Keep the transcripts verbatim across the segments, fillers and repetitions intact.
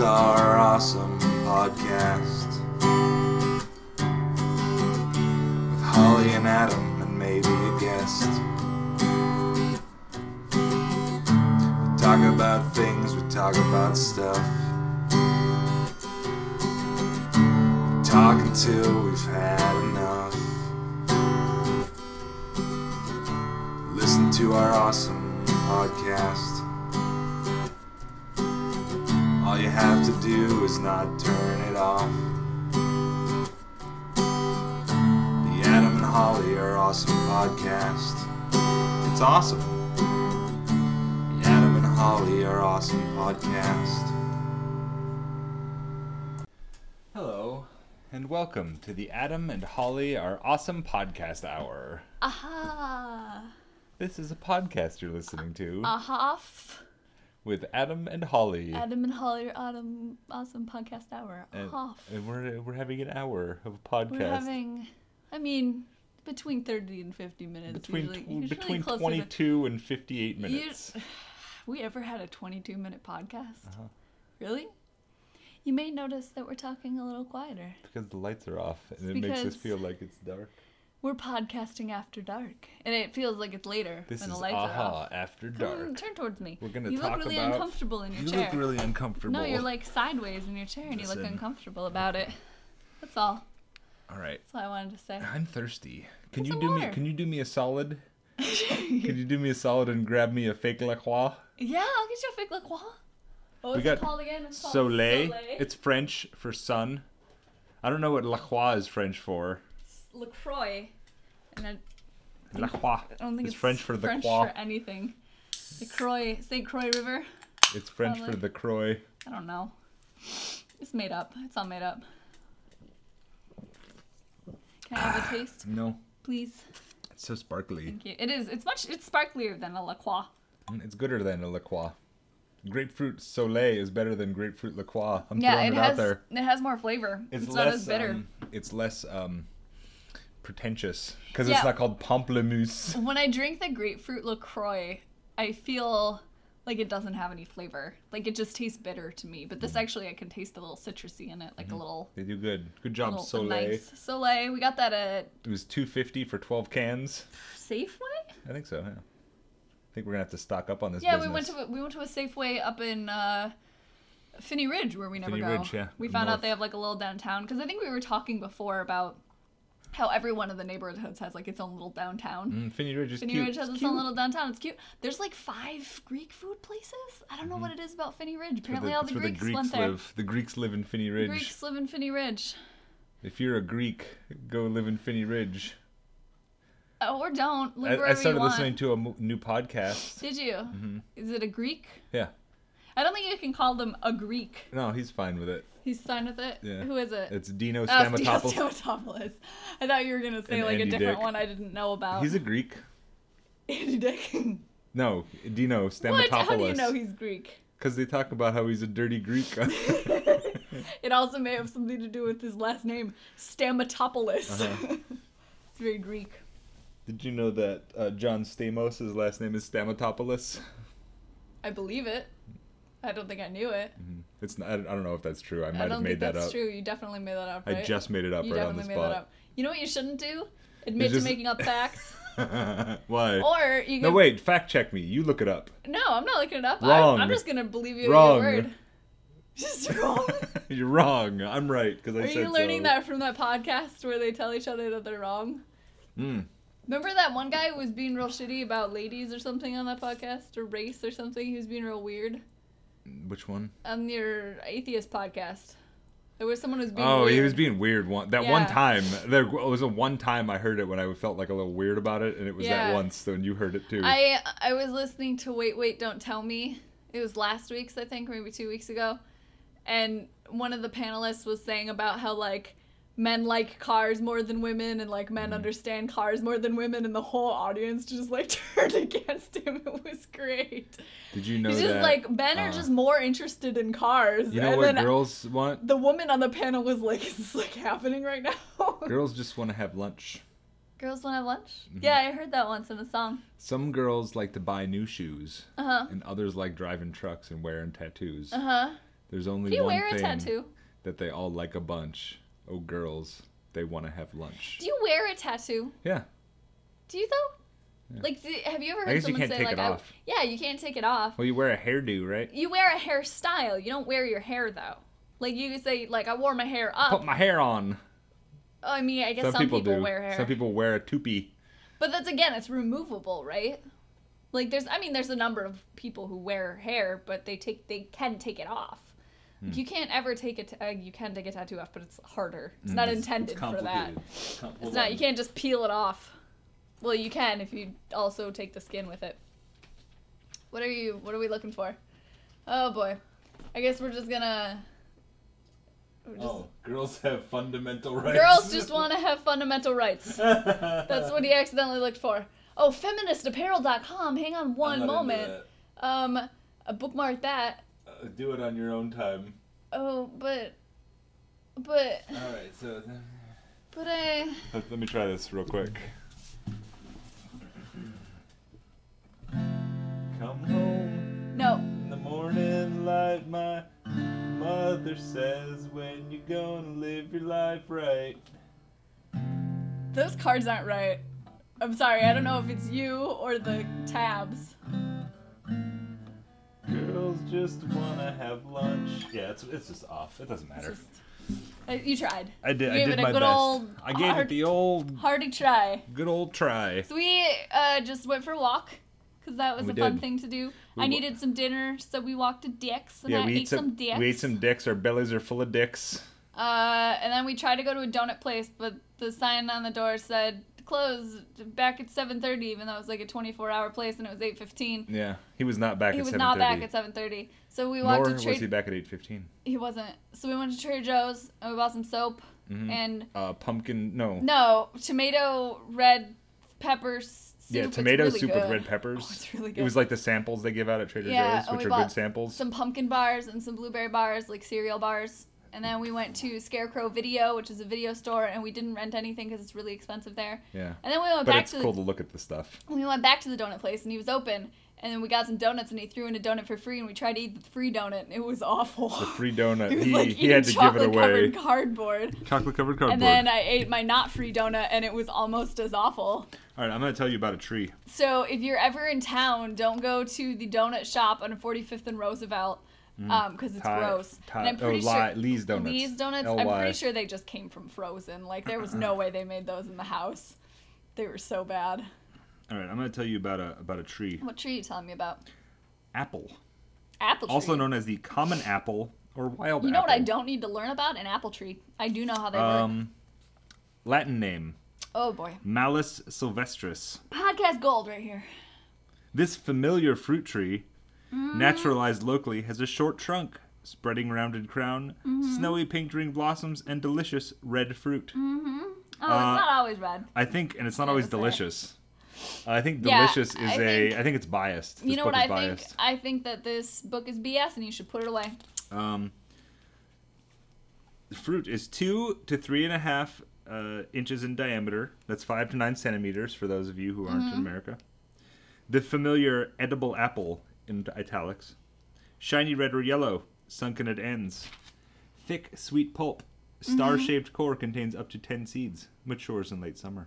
our awesome podcast with Holly and Adam and maybe a guest. We talk about things, we talk about stuff. We talk until we've had enough. Listen to our awesome podcast. All you have to do is not turn it off. The Adam and Holly are awesome podcast. It's awesome. The Adam and Holly are awesome podcast. Hello, and welcome to the Adam and Holly are awesome podcast hour. Aha! This is a podcast you're listening to Aha! with Adam and Holly. Adam and Holly are Adam awesome podcast hour. And, Aha! and we're we're having an hour of a podcast. We're having, I mean, between thirty and fifty minutes. between usually, tw- usually between closer twenty-two and fifty-eight to, minutes. You, we ever had a twenty-two minute podcast? Uh-huh. Really? You may notice that we're talking a little quieter. Because the lights are off, and It's it makes us because- feel like it's dark. We're podcasting after dark, and it feels like it's later This when is the lights are Aha off. After Come Dark. on, turn towards me. We're gonna you talk look really about- uncomfortable in your You chair. look really uncomfortable. No, you're like sideways in your chair and you look Listen. uncomfortable about it. That's all. All right. That's all I wanted to say. I'm thirsty. Can Get you some do me? water. Can you do me a solid? Can you do me a solid and grab me a fake La Croix? Yeah, I'll get you a fake La Croix. What was We got it called again? It's called Soleil. Soleil. It's French for sun. I don't know what La Croix is French for. LaCroix. And I, La Croix. I don't think It's it's French for the French Croix. for anything. The Croix, Saint Croix River. It's French Probably. for the Croix. I don't know. It's made up. It's all made up. Can I have a taste, No, please? it's so sparkly. Thank you. It is. It's much. It's sparklier than a La Croix. Mm, It's gooder than a La Croix. Grapefruit Soleil is better than grapefruit La Croix. I'm Yeah, throwing it it, has. out there. It has more flavor. It's, It's, less not as bitter. Um, it's less um, pretentious because Yeah. it's not called pamplemousse. When I drink the grapefruit LaCroix, I feel like it doesn't have any flavor. Like it just tastes bitter to me. But this actually, I can taste a little citrusy in it, like a little, They do good. Good job, little Soleil. nice Soleil. We got that at It was two fifty for twelve cans. Safeway. I think so. Yeah. I think we're gonna have to stock up on this. Yeah, business. we went to a, we went to a Safeway up in uh, Finney Ridge where we never Finney go. Ridge, yeah, We up found north. out they have like a little downtown because I think we were talking before about how every one of the neighborhoods has like its own little downtown. Mm, Finney Ridge is Finney cute. Ridge has It's its cute. own little downtown. It's cute. There's like five Greek food places. I don't know what it is about Finney Ridge. It's where Apparently the, all it's the where Greeks, the Greeks went there. live. The Greeks live in Finney Ridge. Greeks live in Finney Ridge. If you're a Greek, go live in Finney Ridge. Oh, or don't. Live I, wherever I started you want. listening to a mo- new podcast. Did you? Mm-hmm. Is it a Greek? Yeah. I don't think you can call them a Greek. No, he's fine with it. He's fine with it? Yeah. Who is it? It's Dino Oh, it's Dino Stamatopoulos. Stamatopoulos. I thought you were going to say And like Andy a different Dick. one I didn't know about. He's a Greek. Andy Dick. No, Dino What? Stamatopoulos. How do you know he's Greek? Because they talk about how he's a dirty Greek. It also may have something to do with his last name, Stamatopoulos. Uh-huh. It's very Greek. Did you know that uh, John Stamos, his last name is Stamatopoulos? I believe it. I don't think I knew it. It's not, I don't know if that's true. I I might don't have made think that that's up. true. You definitely made that up, right? I just made it up You right on the definitely made that spot. up. You know what you shouldn't do? Admit just- to making up facts. Why? Or you can... No, wait. Fact check me. You look it up. No, I'm not looking it up. Wrong. I, I'm just going to believe you Wrong. at your word. Just wrong. You're wrong. I'm right because I Are said you learning so. that from that podcast where they tell each other that they're wrong? Mm. Remember that one guy who was being real shitty about ladies or something on that podcast? Or race or something? He was being real weird. Which one? On your atheist podcast. There was someone who was being Oh, weird. he was being weird. One that one Yeah. time. There was a one time I heard it when I felt like a little weird about it, and it was Yeah. that once. So you heard it too. I I was listening to Wait Wait Don't Tell Me. It was last week's, I think, or maybe two weeks ago. And one of the panelists was saying about how, like, men like cars more than women and, like, men Mm-hmm. understand cars more than women, and the whole audience just, like, turned against him. It was great. Did you know He's just that? like, men are uh, just more interested in cars. You know and what then girls want? the woman on the panel was like, is this, like, happening right now? Girls just want to have lunch. Girls want to have lunch? Mm-hmm. Yeah, I heard that once in a song. Some girls like to buy new shoes, Uh-huh. and others like driving trucks and wearing tattoos. Uh-huh. There's only Do you one wear a thing tattoo? that they all like a bunch. Oh, girls, they want to have lunch. Do you wear a tattoo? Yeah. Do you though? Yeah. Like, th- have you ever I heard guess you someone can't say take like, it I, off. yeah, you can't take it off. Well, you wear a hairdo, right? You wear a hairstyle. You don't wear your hair though. Like you could say, like I wore my hair up. Put my hair on. Oh, I mean, I guess Some, some, people, people, do. wear hair. Some people wear a toupee. But that's again, it's removable, right? Like there's, I mean, there's a number of people who wear hair, but they take, they can take it off. Hmm. You can't ever take it. Uh, you can take a tattoo off, but it's harder. It's Mm, not it's- intended it's for that. complicated. Com- It's hold not. on. You can't just peel it off. Well, you can if you also take the skin with it. What are you? What are we looking for? Oh boy, I guess we're just gonna. We're just, Oh, girls have fundamental rights. Girls just want to have fundamental rights. That's what he accidentally looked for. Oh, feminist apparel dot com. Hang on one moment. Um, uh, bookmark that. Uh, do it on your own time. Oh, but, but, All right, so but I. let, let me try this real quick. Come home No. in the morning light, my mother says, when you gonna live your life right. Those cards aren't right. I'm sorry, I don't know if it's you or the tabs. Girls just wanna have lunch. Yeah, it's it's just off. It doesn't matter. Just, uh, you tried. I did. You I gave did it a my good best. old I gave hard- it the old, Hardy try. good old try. So we uh, just went for a walk, because that was We a fun did. thing to do. We I wa- needed some dinner, so we walked to Dick's, and Yeah, I we ate ate some, some. Dick's. We ate some dicks. Our bellies are full of dicks. Uh, and then we tried to go to a donut place, but the sign on the door said closed back at seven thirty, even though it was like a twenty-four hour place and it was eight fifteen. Yeah, he was not back He at was seven not thirty. back at seven thirty. So we walked Nor to was Trader he back at eight fifteen. He wasn't. So we went to Trader Joe's and we bought some soap Mhm. and Uh, pumpkin. No. no, tomato red pepper soup. Yeah, It's tomato really soup with good. red peppers. Oh, it's really It good. was like the samples they give out at Trader Yeah, Joe's, and which we are good bought samples. Some pumpkin bars and some blueberry bars, like cereal bars. And then we went to Scarecrow Video, which is a video store, and we didn't rent anything because it's really expensive there. Yeah. And then we went But back it's to cool the, to look at the stuff. we went back to the donut place, and he was open. And then we got some donuts, and he threw in a donut for free, and we tried to eat the free donut, and it was awful. The free donut. He was he like he had to give it away. chocolate-covered cardboard. Chocolate covered cardboard. And then I ate my not free donut, and it was almost as awful. All right, I'm gonna tell you about a tree. So if you're ever in town, don't go to the donut shop on forty-fifth and Roosevelt, um, because it's Thai- gross. Thai- and I'm pretty oh, sure Li- Lee's Donuts. Lee's donuts. L I'm Y. pretty sure they just came from frozen. Like there was no way they made those in the house. They were so bad. All right, I'm gonna tell you about a about a tree. What tree are you telling me about? Apple, Apple tree. also known as the common apple or wild apple. You know what I don't need to learn about? An apple tree. I do know how they work. Um, Latin name: Oh boy. Malus sylvestris. Podcast gold right here. This familiar fruit tree, Mm-hmm. naturalized locally, has a short trunk, spreading rounded crown, Mm-hmm. snowy pink ring blossoms, and delicious red fruit. Mm-hmm. Oh, Uh, it's not always red. I think, and it's not Yeah, always that's fair. delicious. I think Yeah, delicious is I a. think- I think it's biased. This You know book what is I think? biased. I think that this book is B S and you should put it away. Um, the fruit is two to three and a half uh, inches in diameter. That's five to nine centimeters for those of you who aren't Mm-hmm. in America. The familiar edible apple in italics. Shiny red or yellow, sunken at ends. Thick, sweet pulp. Star-shaped core contains up to ten seeds. Matures in late summer.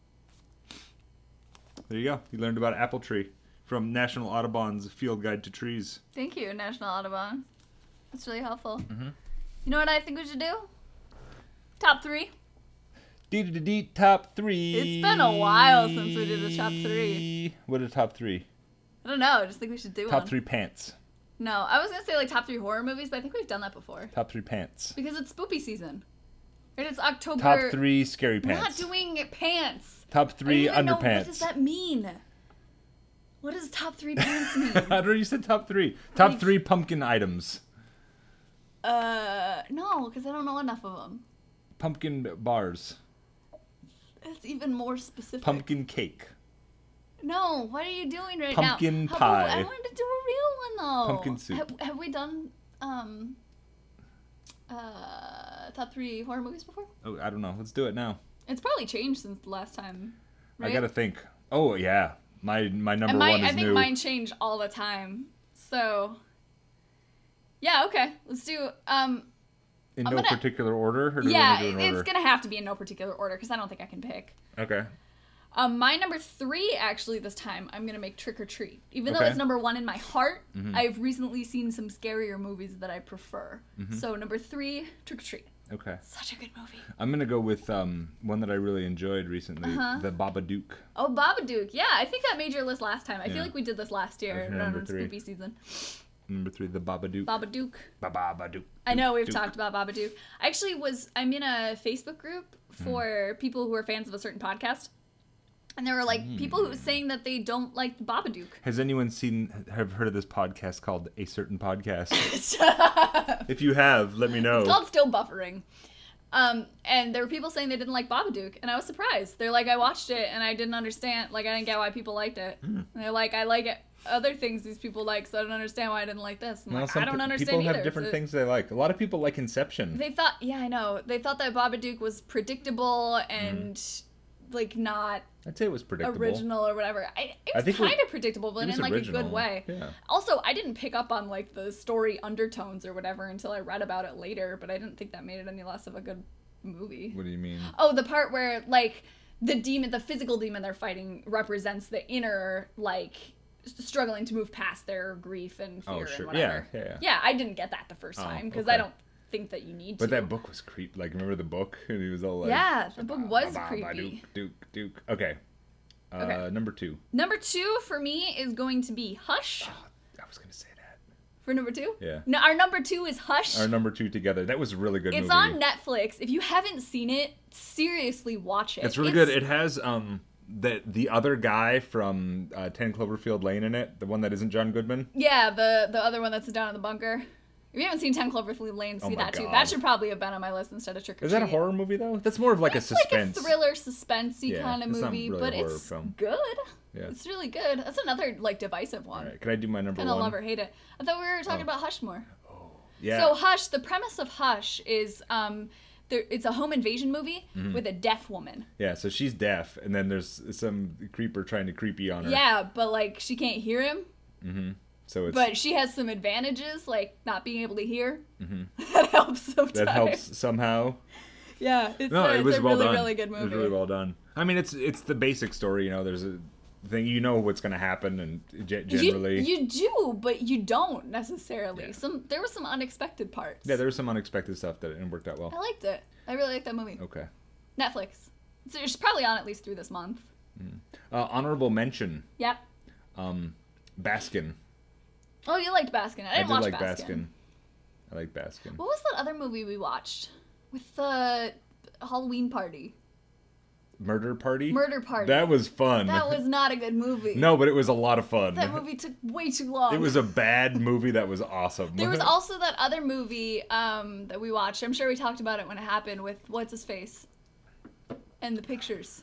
There you go. You learned about apple tree from National Audubon's Field Guide to Trees. Thank you, National Audubon. That's really helpful. Mhm. You know what I think we should do? Top three. Dee dee dee top three. It's been a while since we did the top three. What are top three? I don't know. I just think we should do Top one. three pants. No, I was gonna say like top three horror movies, but I think we've done that before Top three pants. because it's spoopy season. Right? It's October. Top three scary We're pants. not doing pants. Top I three don't even know, underpants. what does that mean? What does top three pants mean? I don't know. You said top three. Top Like- three pumpkin items. uh, no, because I don't know enough of them. Pumpkin bars. That's even more specific. Pumpkin cake. No, what are you doing right Pumpkin now? How pie. about- I wanted to do a real one though. Pumpkin soup. Have, have we done um uh top three horror movies before? Oh, I don't know. Let's do it now. It's probably changed since the last time. Right? I gotta think. Oh yeah, my my number and my, one is I think new. mine change all the time. So yeah, okay. Let's do. Um, In I'm no gonna- particular order? Or do we yeah, want to do an it's order? gonna have to be in no particular order because I don't think I can pick. Okay. Um, my number three, actually, this time, I'm gonna make Trick or Treat. Even though Okay. it's number one in my heart, Mhm. I've recently seen some scarier movies that I prefer. Mhm. So number three, Trick or Treat. Okay. Such a good movie. I'm gonna go with um one that I really enjoyed recently, Uh-huh. The Babadook. Oh, Babadook. Yeah, I think that made your list last time. I Yeah. feel like we did this last year That's your around number three. spooky season. Number three, The Babadook. Babadook. Babadook. I know we've Dook. talked about Babadook. I actually was I'm in a Facebook group for Hmm. people who are fans of a certain podcast. And there were like people who were Hmm. saying that they don't like the Babadook. Has anyone seen have heard of this podcast called A Certain Podcast? Shut up. If you have, let me know. It's called Still Buffering. Um, and there were people saying they didn't like Babadook, and I was surprised. They're like, I watched it and I didn't understand, like I didn't get why people liked it. Hmm. And they're like, I like it, other things these people like, so I don't understand why I didn't like this. I'm Well, like, some I don't pe- understand people either. have different So- things they like. A lot of people like Inception. They thought, yeah, I know. They thought that Babadook was predictable and like not I'd say it was predictable. original or whatever. I, it I was think we- kind of predictable, but it in was like a original. good way. Yeah. Also, I didn't pick up on like the story undertones or whatever until I read about it later, but I didn't think that made it any less of a good movie. What do you mean? Oh, the part where like the demon, the physical demon they're fighting represents the inner like s- struggling to move past their grief and fear Oh, and sure. whatever. Yeah, yeah, yeah. Yeah, I didn't get that the first Oh, time because okay. I don't think that you need to. But that book was creepy. Like, remember the book? And he was all like, Yeah, the book was "Ba- ba- ba- creepy. Duke, Duke, Duke. Okay. Uh, Okay. Number two. Number two for me is going to be Hush. Oh, I was gonna say that. For number two? Yeah. No, our number two is Hush. Our number two together. That was a really good It's movie. on Netflix. If you haven't seen it, seriously watch it. It's really good. It has um the the other guy from uh, ten Cloverfield Lane in it. The one that isn't John Goodman. Yeah, the the other one that's down in the bunker. If you haven't seen ten Cloverfield Lane, see Oh my that too. God. That should probably have been on my list instead of Trick or Is that a Treat. horror movie though? That's more of like It's a suspense. like a thriller, suspensey Yeah, kind of it's not movie, really but a horror it's film. good. Yeah. It's really good. That's another like divisive All one. right. Can I do my number Kind of one? love or hate it. I thought we were talking Oh. about Hush more. Yeah. So Hush, the premise of Hush is um, there, it's a home invasion movie Mm-hmm. with a deaf woman. yeah. So she's deaf, and then there's some creeper trying to creepy on her. Yeah, but like she can't hear him. Mm-hmm. So it's But she has some advantages, like not being able to hear. Mhm. that helps sometimes. that helps somehow. Yeah, it's, No, a, it it's was a well really, done. really good It movie. was really well done. I mean, it's it's the basic story. You know, there's a thing. You know what's going to happen, and ge- generally, You, you do, but you don't necessarily. Yeah. Some there were some unexpected parts. yeah, there was some unexpected stuff that it worked out well. I liked it. I really liked that movie. Okay. Netflix. So it's probably on at least through this month. Uh, honorable mention. Yep. Um, Baskin. Oh, you liked Baskin. I I didn't did watch like Baskin. Baskin. I like Baskin. What was that other movie we watched with the Halloween party? Murder Party. Murder Party. That was fun. That was not a good movie. no, but it was a lot of fun. That movie took way too long. It was a bad movie that was awesome. There was also that other movie um, that we watched. I'm sure we talked about it when it happened with what's his face and the pictures.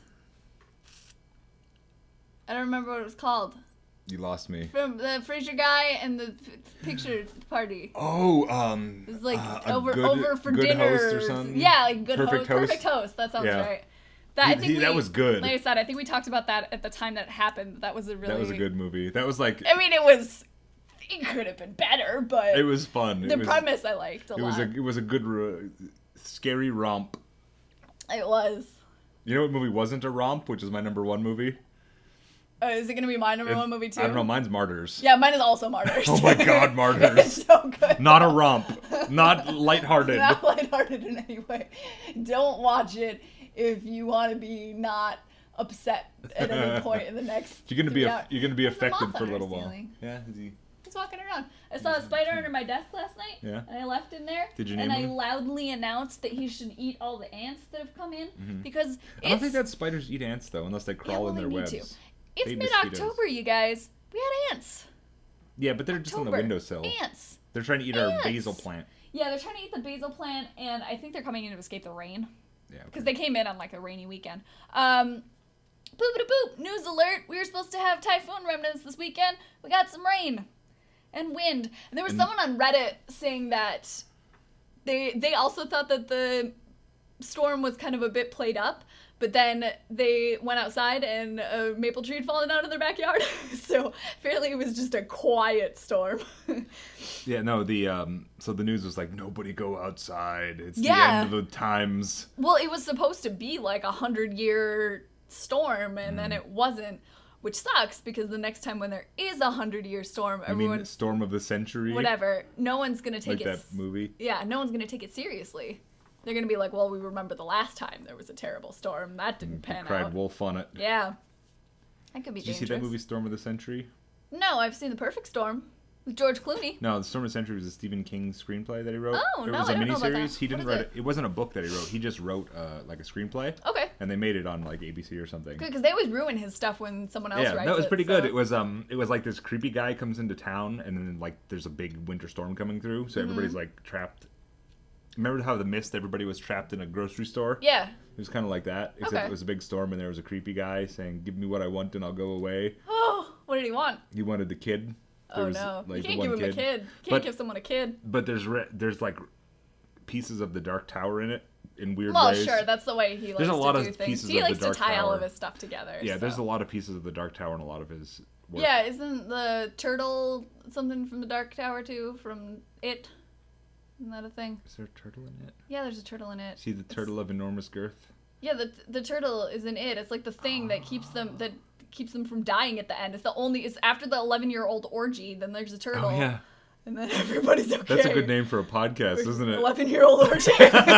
I don't remember what it was called. You lost me. From the Frasier guy and the p- picture party. Oh, um. It was like uh, a over good, over for good dinner. host or something. Yeah, like good Perfect host. Host. Perfect host. That sounds Yeah. right. That He- I think he- we, that was good. Like I said, I think we talked about that at the time that it happened. That was a really. That was a good movie. That was like. I mean, it was. It could have been better, but It was fun. the it was, premise I liked a It lot. was a it was a good ro- scary romp. It was. You know what movie wasn't a romp, which is my number one movie? Uh, is it gonna be my number It's- one movie too? I don't know. Mine's Martyrs. Yeah, mine is also Martyrs. Oh my God, Martyrs. It's so good. Not a romp. Not lighthearted. Not lighthearted in any way. Don't watch it if you want to be not upset at any point in the next. You're gonna be three a, hours. you're gonna be There's a affected moth for a on little our while. ceiling. Yeah. Is he? He's walking around. I saw a spider under my desk last night. Yeah. And I left him there. Did you And name I him? loudly announced that he should eat all the ants that have come in because it's, I don't think that spiders eat ants though, unless they crawl well, in they their need webs. to. it's They mid mosquitoes. October, you guys. We had ants. Yeah, but they're just on the October. windowsill. Ants. They're trying to eat our Ants. basil plant. Yeah, they're trying to eat the basil plant, and I think they're coming in to escape the rain. Yeah. Because they came in on like a rainy weekend. Um, boop boop news alert. We were supposed to have typhoon remnants this weekend. We got some rain and wind. And there was And- someone on Reddit saying that they they also thought that the storm was kind of a bit played up, But then they went outside and a maple tree had fallen out in their backyard. So apparently it was just a quiet storm. Yeah, no, the um so the news was like, nobody go outside. It's Yeah. the end of the times. Well, it was supposed to be like a hundred year storm, and then it wasn't, which sucks because the next time when there is a hundred year storm, I everyone, mean, Storm of the Century. whatever, no one's gonna take Like it. that movie. Yeah, no one's gonna take it seriously. They're gonna be like, well, we remember the last time there was a terrible storm that didn't pan Cried out. wolf on it. Yeah, that could be Did you dangerous. see that movie Storm of the Century? No, I've seen The Perfect Storm with George Clooney. No, the Storm of the Century was a Stephen King screenplay that he wrote. Oh, it no, was I a don't know about miniseries. that. He didn't What is write it? it. It wasn't a book that he wrote. He just wrote uh, like a screenplay, Okay, and they made it on like A B C or something. good, because they always ruin his stuff when someone else Yeah, writes that was it, pretty so- good. It was um, it was like this creepy guy comes into town, and then like there's a big winter storm coming through, so everybody's Mm-hmm. like trapped. Remember how the Mist? Everybody was trapped in a grocery store. Yeah. It was kind of like that, except Okay. it was a big storm, and there was a creepy guy saying, "Give me what I want, and I'll go away." Oh, what did he want? He wanted the kid. There Oh was, no, like, you the can't give one him a kid. Can't But- give someone a kid. But there's re- there's like pieces of the Dark Tower in it in weird Well, ways. sure, that's the way he likes There's a lot to of do things. pieces He of the likes to Dark tie all of Tower. his stuff together. Yeah, there's so. a lot of pieces of the Dark Tower in a lot of his work. Yeah, isn't the turtle something from the Dark Tower too? From It? Isn't that a thing? Is there a turtle in it? Yeah, there's a turtle in it. See the It's- turtle of enormous girth? Yeah, the the turtle is in It. It's like the thing that keeps them that keeps them from dying at the end. It's the only. It's after the eleven year old orgy. Then there's a turtle. Oh yeah, And then everybody's okay. that's a good name for a podcast, isn't it? eleven year old orgy.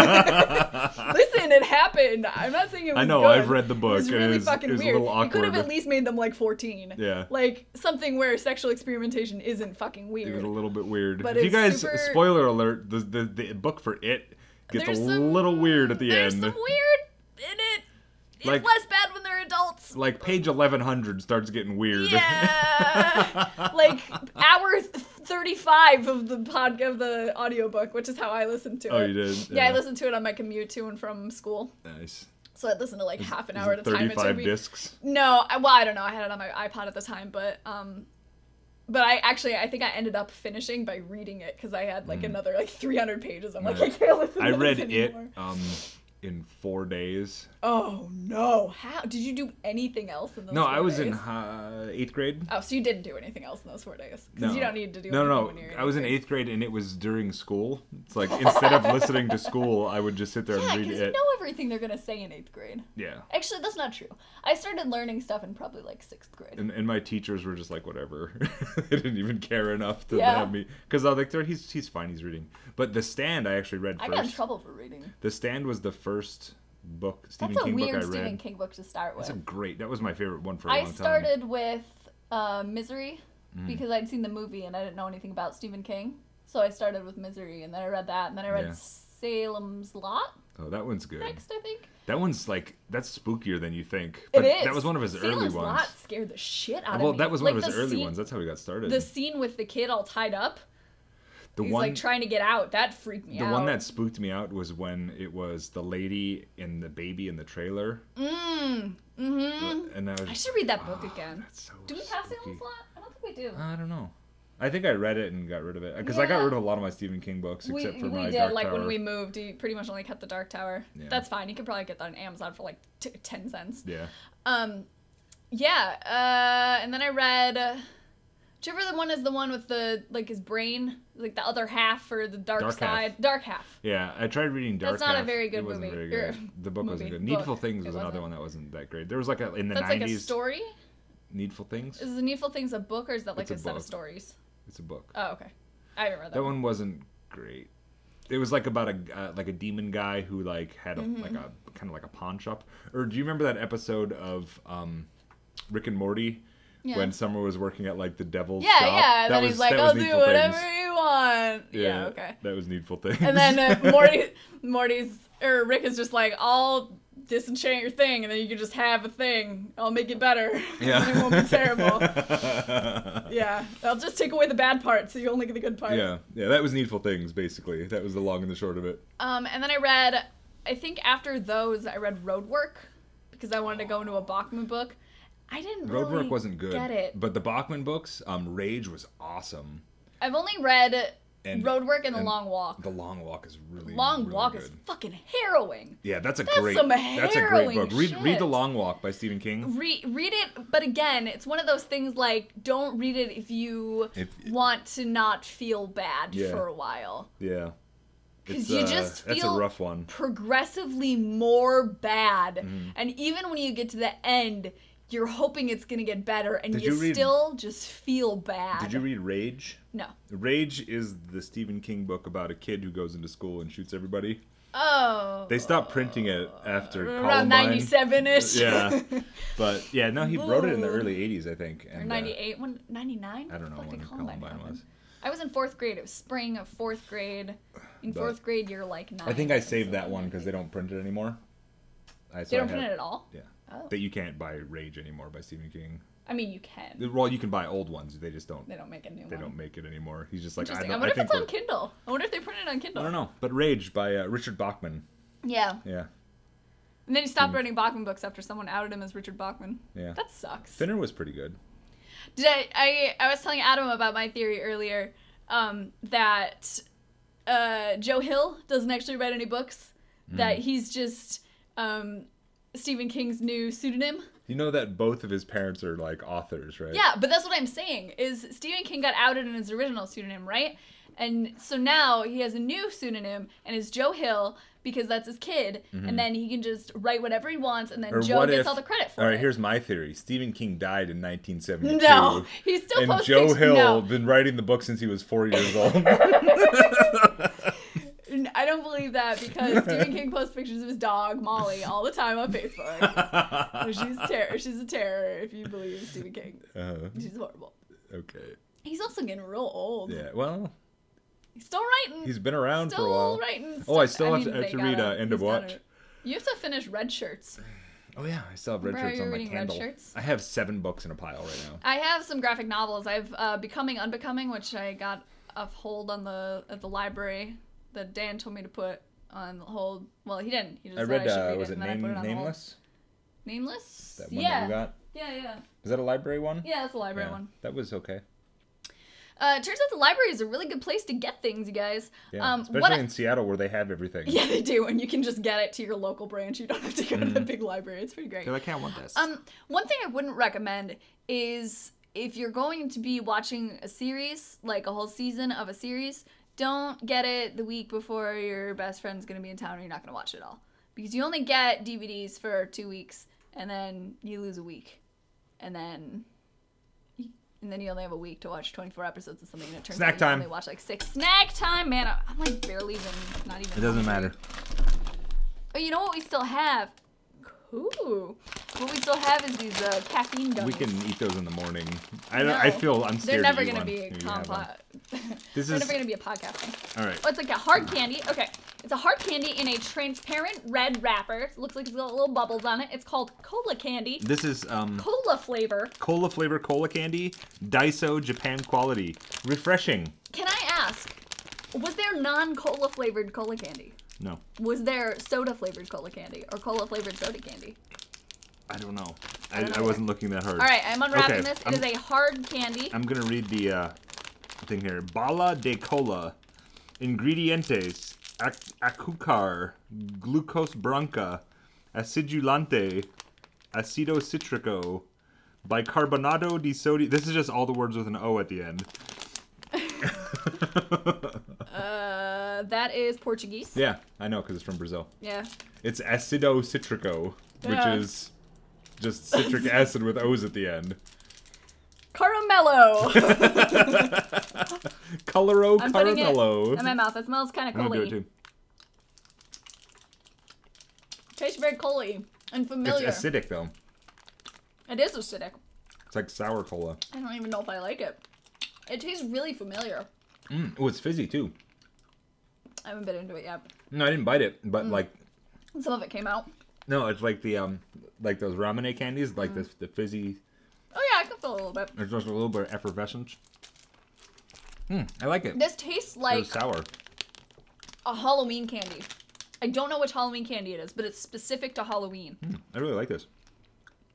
Listen, it happened. I'm not saying it was I know, good. I've read the book. It was It really was- fucking it was a weird. little You could have awkward. at least made them like fourteen. Yeah. Like something where sexual experimentation isn't fucking It weird. was a little bit weird. But if you it's guys, super- spoiler alert, the, the the book for It gets There's a some- little weird at the There's end. some weird in it. It's Like- less bad when they're adults. Like page eleven hundred starts getting weird. Yeah. Like hour th- thirty-five of the pod of the audiobook, which is how I listened to Oh, it. you did? Yeah, I Yeah. listened to it on my commute to and from school. Nice. So I'd listen to like half an Is hour it at a time. It took thirty-five me. discs. No, I, well, I don't know. I had it on my iPod at the time, but um, but I actually I think I ended up finishing by reading it because I had like another like three hundred pages. I'm like, Mm. Right. I can't listen. I to read this it anymore. um in four days. Oh no! How did you do anything else in those? No, four I was days? in uh, eighth grade. Oh, so you didn't do anything else in those four days? Because No. you don't need to do. No, anything no, when you're in I was in grade. eighth grade and it was during school. It's like instead of listening to school, I would just sit there Yeah, and read because it. you know everything they're gonna say in eighth grade. Yeah. Actually, that's not true. I started learning stuff in probably like sixth grade. And, and my teachers were just like, whatever. They didn't even care enough to Yeah. have me. Because I was like, he's, he's fine, he's reading. But The Stand I actually read I first. got in trouble for reading. The Stand was the first book, Stephen That's a King book I weird read. Stephen King book to start with. It's a great, that was my favorite one for a I long time. started with uh, Misery Mm. because I'd seen the movie and I didn't know anything about Stephen King. So I started with Misery and then I read that and then I read Yeah. Salem's Lot Oh, that one's good. next, I think. That one's like, that's spookier than you think. It But is. that was one of his Salem's early ones. Lot scared the shit out Well, of me. that was one Like, of his the early scene- ones. That's how he got started. The scene with the kid all tied up. the He's one, like trying to get out. That freaked me the out. one that spooked me out was when it was the lady and the baby in the trailer. Mm. Mm-hmm. And I, was I just, should read that book "Ah, again. That's so Do we have spooky." Salem's Lot? I don't think we do. I don't know. I think I read it and got rid of it because I got Yeah. rid of a lot of my Stephen King books we except for we my did Dark like Tower. when we moved. He pretty much only kept the Dark Tower. Yeah. That's fine. You could probably get that on Amazon for like t- ten cents. Yeah. Um, yeah. Uh, and then I read. Uh, whichever the one is the one with the like his brain, like the other half or the dark, Dark half. side. Dark half. Yeah, I tried reading Dark That's not a Half. very good it wasn't movie. Very Or good. The book wasn't movie. good. Needful Book. Things It was another wasn't. one that wasn't that great. There was like a in the That's nineties. like a story. Needful Things. Is the Needful Things a book or is that like It's a, a set of book. stories? It's a book. Oh, okay. I haven't read that, That one wasn't great. It was like about a uh, like a demon guy who like had a Mm-hmm. like a kind of like a pawn shop. Or do you remember that episode of um, Rick and Morty Yeah. when Summer was working at like the devil's Yeah, shop? yeah. And That then was- he's like, that was "I'll do Needful whatever Things. you want." Yeah. Okay. That was Needful Things. And then uh, Morty, Morty's or Rick is just like, "I'll disenchant your thing, and then you can just have a thing. I'll make it better. Yeah. And it won't be terrible." Yeah, I'll just take away the bad part, so you only get the good part. Yeah, yeah, that was Needful Things, basically. That was the long and the short of it. Um, and then I read, I think after those, I read Roadwork because I wanted to go into a Bachman book. I didn't Roadwork really wasn't good. get it. But the Bachman books, um, Rage was awesome. I've only read And Road Work and The and Long Walk. The Long Walk is really Long really Walk good. is fucking harrowing. Yeah, that's a That's great. some That's a great harrowing book. Read read shit. The Long Walk by Stephen King. Read read it, but again, it's one of those things like don't read it if you If- want to not feel bad Yeah. for a while. Yeah. Because It's, you uh, just that's feel a rough one. progressively more bad. Mm-hmm. And even when you get to the end, you're hoping it's going to get better, and Did you, you read- still just feel bad. Did you read Rage? No. Rage is the Stephen King book about a kid who goes into school and shoots everybody. Oh. They stopped printing it after Around Columbine. ninety-seven-ish. Yeah. But yeah, no, he wrote it in the Boo. early eighties, I think. Or And, uh, ninety-eight? When, ninety-nine? I don't know What the when fuck did Columbine, happen? was. I was in fourth grade. It was spring of fourth grade. In But- fourth grade, you're like nine. I think I think, saved so that then one I because think- they don't print it anymore. I, so They I don't print have- it at all? Yeah. Oh. That you can't buy Rage anymore by Stephen King. I mean, you can. Well, you can buy old ones. They just don't. They don't make a new They one. don't make it anymore. He's just like I, Interesting. don't, I wonder I if think it's on we're- Kindle. I wonder if they print it on Kindle. I don't know. But Rage by uh, Richard Bachman. Yeah. Yeah. And then he stopped writing Bachman books after someone outed him as Richard Bachman. Yeah. That sucks. Thinner was pretty good. Did I, I? I was telling Adam about my theory earlier um, that uh, Joe Hill doesn't actually write any books. That Mm. he's just um, Stephen King's new pseudonym. You know that both of his parents are like authors, right? Yeah, but that's what I'm saying. Is Stephen King got outed in his original pseudonym, right? And so now he has a new pseudonym, and it's Joe Hill because that's his kid, and then he can just write whatever he wants, and then Mm-hmm. Or Joe what gets if- all the credit for All right, it. here's my theory. Stephen King died in nineteen seventy-two. No, he's still And posting. Joe Hill No, been writing the book since he was four years old. I don't believe that because Stephen King posts pictures of his dog Molly all the time on Facebook. So she's terror. She's a terror if you believe Stephen King. uh, She's horrible. okay. He's also getting real old. Yeah. Well, He's still writing. he's been around still for a while. writing. Oh, I stuff. still have to- mean, I have they to read, gotta- uh, End of he's gotta- Watch. You have to finish Red Shirts. Oh yeah, I still have red Remember how shirts you on were my reading Red Kindle. Shirts? I have seven books in a pile right now. I have some graphic novels. I've uh, Becoming Unbecoming, which I got a hold on the at the library that Dan told me to put on hold. Well, he didn't. He just I said read. I should Uh, read was it, it and then I name, put it on hold. Nameless? Nameless? That one yeah. that you got? Yeah, yeah. Is that a library one? Yeah, that's the library Yeah, one. that was okay. Uh, it turns out the library is a really good place to get things, you guys. Yeah, um, especially what I- in Seattle where they have everything. Yeah, they do, and you can just get it to your local branch. You don't have to go to Mm-hmm. the big library. It's pretty great. They're like, I want this. Um, one thing I wouldn't recommend is if you're going to be watching a series, like a whole season of a series, don't get it the week before your best friend's gonna be in town and you're not gonna watch it all. Because you only get D V Ds for two weeks, and then you lose a week. And then... And then you only have a week to watch twenty-four episodes of something, and it turns Snack out time. you only watch like six. Snack time, man! I- I'm like barely even, not even. it doesn't hungry. matter. Oh, you know what we still have? Cool. What we still have is these uh, caffeine gummies. We can eat those in the morning. I don't. I No. feel I'm They're scared never to eat gonna one. be Here, you have one. complex. This They're is never gonna be a podcast thing. all right. Oh, it's like a hard candy. Okay, it's a hard candy in a transparent red wrapper. It looks like it's got little bubbles on it. It's called cola candy. This is um Cola flavor. cola flavor cola candy, Daiso Japan quality, refreshing. Can I ask, was there non-cola flavored cola candy? No, Was there soda flavored cola candy or cola flavored soda candy? I don't know. I I, don't I know wasn't looking that hard. All right, I'm unwrapping Okay, this. It I'm- is a hard candy. I'm gonna read the uh, thing here. Bala de cola, ingredientes: ac- azucar, glucose branca, acidulante, acido citrico, bicarbonado di sodium. This is just all the words with an O at the end. Uh, that is Portuguese. Yeah, I know because it's from Brazil. Yeah. It's acido citrico, which Yeah. is just citric acid with O's at the end. Caramello. Coloro I'm putting it caramello. in my mouth. It smells kind of I'm gonna do cola-y. it too. Tastes very cola-y and familiar. It's acidic though. It is acidic. It's like sour cola. I don't even know if I like it. It tastes really familiar. Mm. Oh, it's fizzy too. I haven't been into it yet. No, I didn't bite it, but Mm. like, Some of it came out. no, it's like the um, like those ramune candies, like the the fizzy. Oh yeah, I can feel a little bit. There's just a little bit of effervescence. Hmm, I like it. This tastes It like was sour. a Halloween candy. I don't know which Halloween candy it is, but it's specific to Halloween. Hmm, I really like this.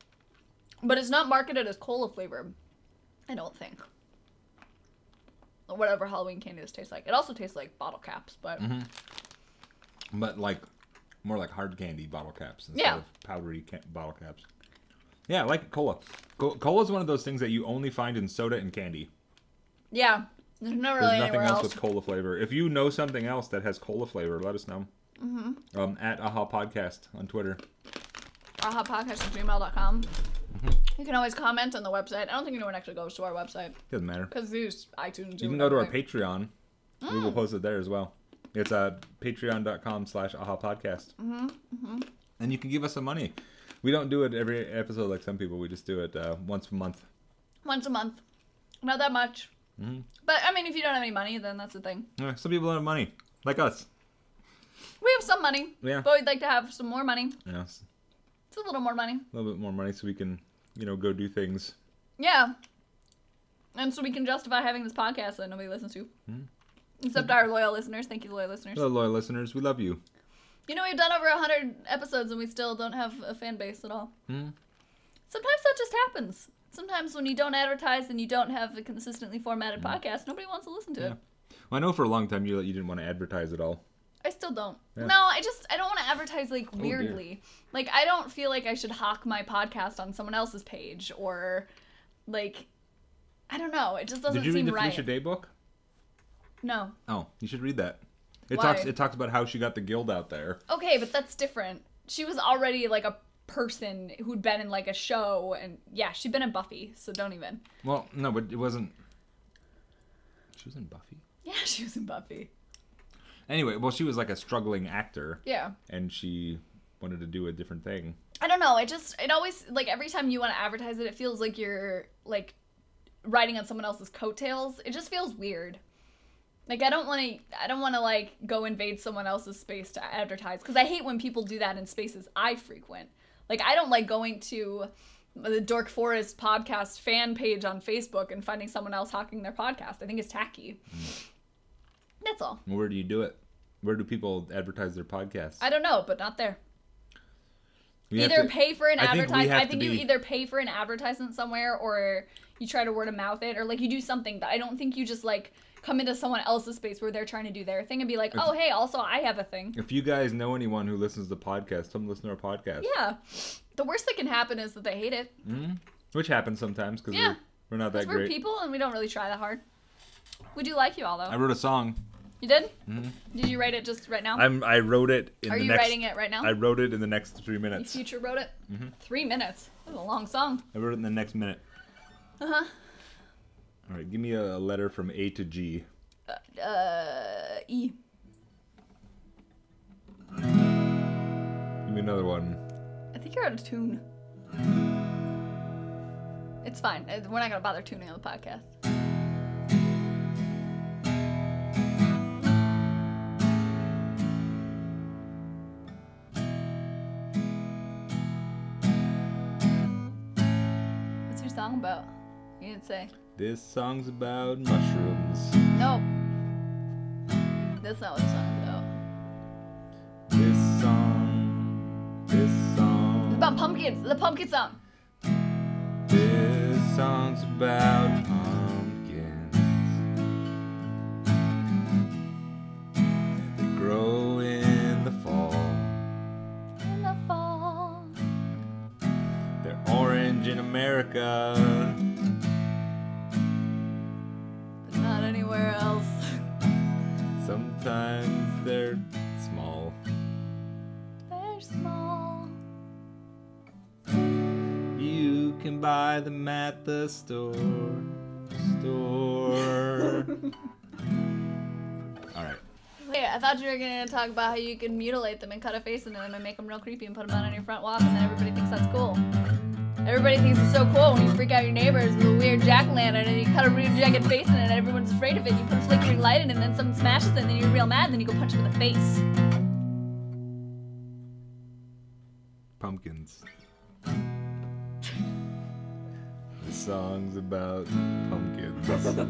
But it's not marketed as cola flavor. I don't think. whatever Halloween candy this tastes like. It also tastes like bottle caps, but Mm-hmm. But like, more like hard candy bottle caps instead Yeah. of powdery ca- bottle caps. Yeah, I like cola. Co- Cola is one of those things that you only find in soda and candy. yeah, there's not really There's nothing anywhere else else. with cola flavor. If you know something else that has cola flavor, let us know. Mm-hmm. Um, at Aha Podcast on Twitter. aha podcast at gmail dot com. Mm-hmm. You can always comment on the website. I don't think anyone actually goes to our website Doesn't matter. because they use iTunes. You can go to our page. Patreon. We will post it there as well. It's uh, patreon.com slash aha podcast. Mm-hmm, mm-hmm. And you can give us some money. We don't do it every episode like some people. We just do it uh, once a month. Once a month. Not that much. Mm-hmm. But, I mean, if you don't have any money, then that's the thing. Yeah, some people don't have money, like us. We have some money. Yeah. But we'd like to have some more money. Yeah, it's It's a little more money. a little bit more money so we can, you know, go do things. Yeah. And so we can justify having this podcast that nobody listens to. Hmm. Except our loyal listeners. Thank you, loyal listeners. Hello, loyal listeners. We love you. You know, we've done over one hundred episodes and we still don't have a fan base at all. Hmm. Sometimes that just happens. Sometimes when you don't advertise and you don't have a consistently formatted podcast, nobody wants to listen to Yeah. it. Well, I know for a long time you you didn't want to advertise at all. I still don't. Yeah. No, I just, I don't want to advertise, like, dear. weirdly. Like, I don't feel like I should hawk my podcast on someone else's page or, like, I don't know. It just doesn't Did you seem read the right. Felicia Day book? No. Oh, you should read that. It Why? talks it talks about how she got the guild out there. Okay, but that's different. She was already, like, a person who'd been in, like, a show, and, yeah, she'd been in Buffy, so don't even. Well, no, but it wasn't. She was in Buffy. Yeah, she was in Buffy. Anyway, well, she was like a struggling actor, Yeah. and she wanted to do a different thing. I don't know. It just, it always, like, every time you want to advertise it, it feels like you're, like, riding on someone else's coattails. It just feels weird. Like, I don't want to, I don't want to, like, go invade someone else's space to advertise. Because I hate when people do that in spaces I frequent. Like, I don't like going to the Dork Forest podcast fan page on Facebook and finding someone else hawking their podcast. I think it's tacky. Mm. That's all. Where do you do it? Where do people advertise their podcasts? I don't know, but not there. We have Either to- pay for an I think we advertisement. have I to think you be- either pay for an advertisement somewhere or you try to word of mouth it or like you do something. But I don't think you just like come into someone else's space where they're trying to do their thing and be like, oh, hey, also I have a thing. If you guys know anyone who listens to the podcast, tell them to listen to our podcast. Yeah. The worst that can happen is that they hate it. Mm-hmm. Which happens sometimes because Yeah. we're, we're not that Because we're great. people and we don't really try that hard. We do like you all, though. I wrote a song. You did? Mm-hmm. Did you write it just right now? I'm. I wrote it in Are the you next. writing it right now? I wrote it in the next three You minutes. future wrote it? Mm-hmm. Three minutes. That's a long song. I wrote it in the next minute. Uh-huh. All right, give me a letter from A to G. Uh, uh, E. Give me another one. I think you're out of tune. It's fine. Uh, We're not going to bother tuning on the podcast. What's your song about? You didn't say. This song's about mushrooms. Nope. That's not what the song's about. This song. This song. It's about pumpkins. The pumpkin song. This song's about pumpkins. They grow in the fall. In the fall. They're orange in America. But not anywhere else. Sometimes they're small. They're small. You can buy them at the store. Store. All right. Wait, I thought you were gonna talk about how you can mutilate them and cut a face into them and make them real creepy and put them out on your front walk, and then everybody thinks that's cool. Everybody thinks it's so cool when you freak out your neighbors with a weird jack-o'-lantern and you cut a real jagged face in it and everyone's afraid of it. You put a flickering light in it and then someone smashes it and then you're real mad and then you go punch them in the face. Pumpkins. The song's about pumpkins.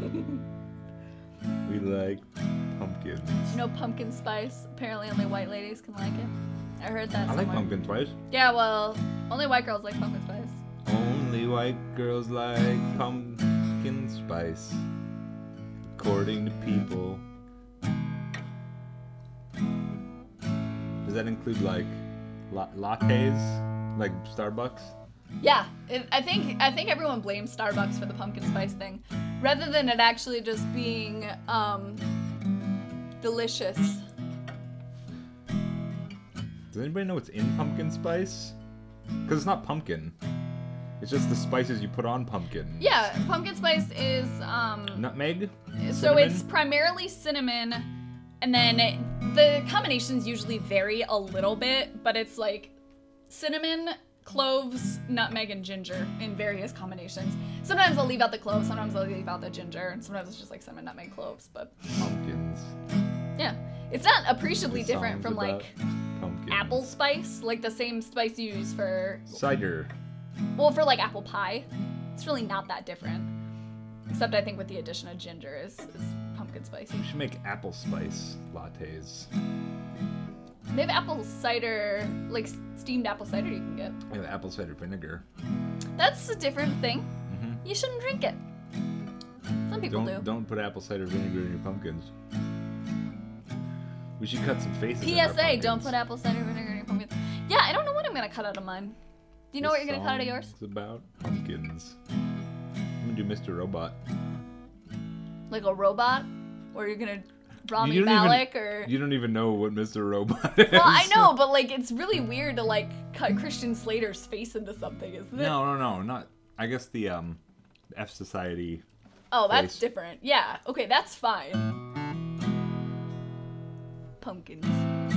We like pumpkins. You know pumpkin spice? Apparently only white ladies can like it. I heard that I like somewhere. pumpkin spice. Yeah, well, only white girls like pumpkin spice. Only white girls like pumpkin spice. according to people. Does that include like la- lattes, like Starbucks? Yeah, it, I think I think everyone blames Starbucks for the pumpkin spice thing, rather than it actually just being um, delicious. Does anybody know what's in pumpkin spice? Because it's not pumpkin. It's just the spices you put on pumpkin. Yeah, pumpkin spice is um, Nutmeg? so Cinnamon? it's primarily cinnamon, and then it, the combinations usually vary a little bit, but it's like cinnamon, cloves, nutmeg, and ginger in various combinations. Sometimes I'll leave out the cloves, sometimes I'll leave out the ginger, and sometimes it's just like cinnamon, nutmeg, cloves. But Pumpkins. yeah, it's not appreciably The different songs from like about pumpkins. apple spice, like the same spice you use for, Cider. well, for like apple pie. It's really not that different, except I think with the addition of ginger is, is pumpkin spice. We should make apple spice lattes. They have apple cider, like steamed apple cider you can get. We have apple cider vinegar. That's a different thing. Mm-hmm. You shouldn't drink it. Some people Don't do. don't put apple cider vinegar in your pumpkins. We should cut some faces. P in our S A, don't pumpkins. put apple cider vinegar in your pumpkins. Yeah, I don't know what I'm gonna cut out of mine. Do you know This what you're gonna cut out of yours? song's about pumpkins. I'm gonna do Mister Robot. Like a robot? Or you're gonna Rami You don't even- Malek or... You don't even know what Mister Robot is. Well, I know, but like it's really weird to like cut Christian Slater's face into something, isn't it? No, no, no, not. I guess the um, F Society. Oh, that's face. different. Yeah, okay, that's fine. Pumpkins.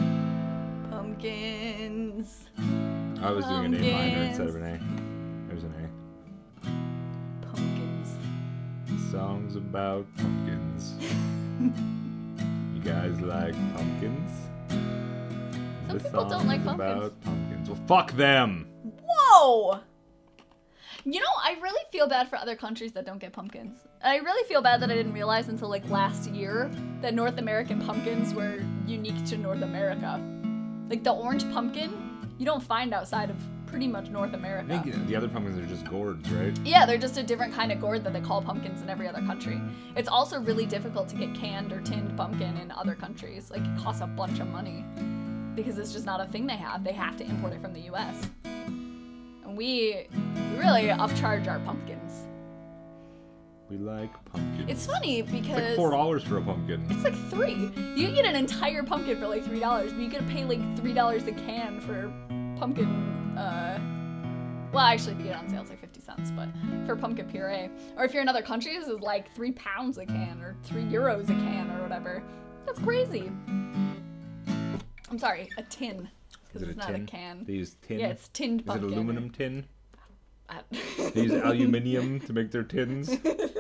Pumpkins. I was doing an A minor instead of an A. There's an Pumpkins. A. Songs about pumpkins. You guys like pumpkins? Some The people don't like song's pumpkins. about pumpkins. Well, fuck them. Whoa! You know, I really feel bad for other countries that don't get pumpkins. I really feel bad that I didn't realize until like last year that North American pumpkins were unique to North America. Like the orange pumpkin, you don't find outside of pretty much North I America. think the other pumpkins are just gourds, right? Yeah, they're just a different kind of gourd that they call pumpkins in every other country. It's also really difficult to get canned or tinned pumpkin in other countries. Like, it costs a bunch of money because it's just not a thing they have. They have to import it from the U S. And we really upcharge our pumpkins. We like pumpkins. It's funny because... It's like four dollars for a pumpkin. It's like three. You can get an entire pumpkin for like three dollars, but you gotta pay like three dollars a can for pumpkin, uh... Well, actually, if you get it on sale, it's like fifty cents, but for pumpkin puree. Or if you're in other countries, it's like three pounds a can, or three euros a can, or whatever. That's crazy. I'm sorry, a tin. Is Because it it's a not tin? a can. They use tin. Yeah, it's tinned Is pumpkin. it aluminum tin? I, They use aluminium to make their tins.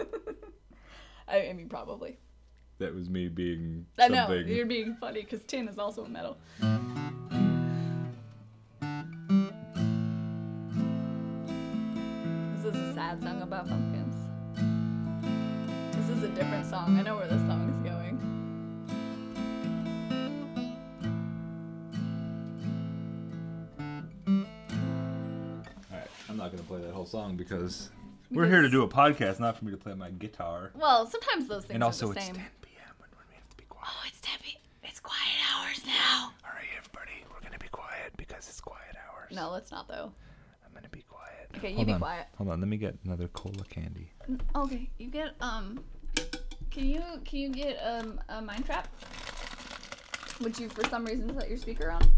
I mean, probably. That was me being I something. know, you're being funny, because tin is also a metal. This is a sad song about pumpkins. This is a different song. I know where this song is going. Alright, I'm not gonna play that whole song because we're here to do a podcast, not for me to play my guitar. Well, sometimes those things And also are the it's same. ten p.m. when we have to be quiet. Oh, it's ten p. It's quiet hours now. Alright, everybody, we're gonna be quiet because it's quiet hours. No, let's not though. I'm gonna be quiet. Okay, you Hold be on. quiet. Hold on, let me get another cola candy. Okay, you get um. Can you can you get um a mine trap? Would you for some reason set your speaker on?